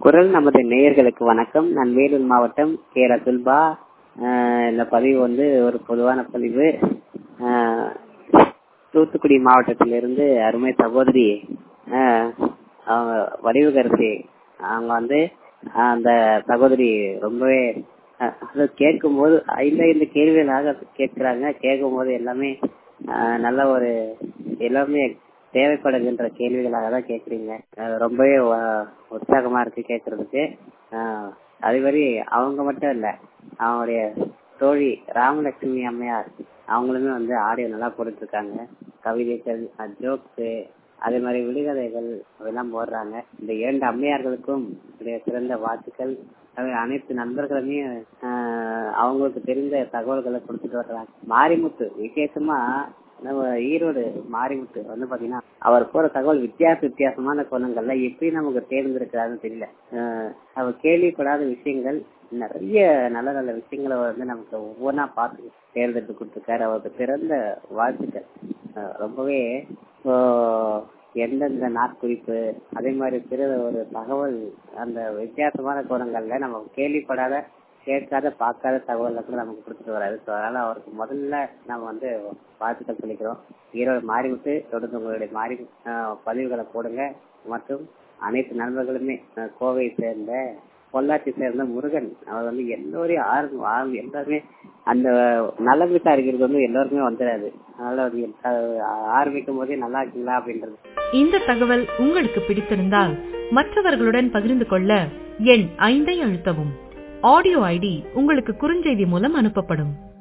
குரல் நமது நேயர்களுக்கு வணக்கம். நான் வேலூர் மாவட்டம் கே ரசுல்பா. இந்த பதிவு ஒரு பொதுவான பதிவு. தூத்துக்குடி மாவட்டத்திலிருந்து அருமை சகோதரி அவங்க வடிவுகரசி அவங்க அந்த சகோதரி ரொம்பவே கேட்கும் போது 5 கேள்விகளாக கேட்கிறாங்க. கேட்கும் போது எல்லாமே நல்ல ஒரு எல்லாமே தேவைப்படுகின்ற கேள்விகளாக தான் கேட்குறீங்க. ரொம்பவே உற்சாகமா இருக்கு கேட்கறதுக்கு. அதே மாதிரி அவங்க மட்டும் இல்ல, அவங்களுடைய தோழி ராமலட்சுமி அம்மையார் அவங்களுமே ஆடியோ நல்லா போட்டுட்டு இருக்காங்க. கவிதைகள், ஜோக்ஸ், அதே மாதிரி விடுகதைகள் அதெல்லாம் போடுறாங்க. இந்த 2 அம்மையார்களுக்கும் சிறந்த வாழ்த்துக்கள். அனைத்து நண்பர்களுமே அவங்களுக்கு தெரிந்த தகவல்களை கொடுத்துட்டு வர்றாங்க. மாரிமுத்து விசேஷமா நம்ம ஈரோடு மாரிமுத்து பாத்தீங்கன்னா அவர் போற தகவல் வித்தியாசமான கோணங்கள்ல எப்படி நமக்கு தேர்ந்தெடுக்கிறாருன்னு தெரியல. அவர் கேள்விப்படாத விஷயங்கள் நிறைய நல்ல நல்ல விஷயங்களை நமக்கு ஒவ்வொன்றா பார்த்து தேர்ந்தெடுத்து கொடுத்துருக்காரு. அவருக்கு சிறந்த வாழ்த்துக்கள். ரொம்பவே எந்தெந்த நாட்குறிப்பு, அதே மாதிரி சிறு ஒரு தகவல், அந்த வித்தியாசமான கோணங்கள்ல நம்ம கேள்விப்படாத, கேட்காத, பார்க்காத தகவல் கூட நமக்கு கொடுத்துட்டு வராது. அதனால அவருக்கு முதல்ல நம்ம வாழ்த்துக்கள் சொல்லிக்கிறோம். ஈரோடு மாறிவிட்டு தொடர்ந்து உங்களுடைய பதிவுகளை போடுங்க. மற்றும் அனைத்து நண்பர்களுமே கோவையை சேர்ந்த, பொள்ளாச்சி சேர்ந்த முருகன் அவர் எல்லோரையும் எல்லாருமே அந்த நல விசாரிக்கிறது எல்லாருக்குமே வந்துடாது. அதனால ஆரம்பிக்கும் போதே நல்லா இருக்கீங்களா அப்படின்றது. இந்த தகவல் உங்களுக்கு பிடித்திருந்தால் மற்றவர்களுடன் பகிர்ந்து கொள்ள எண் 5 அழுத்தவும். ஆடியோ ஐடி உங்களுக்கு குறுஞ்செய்தி மூலம் அனுப்பப்படும்.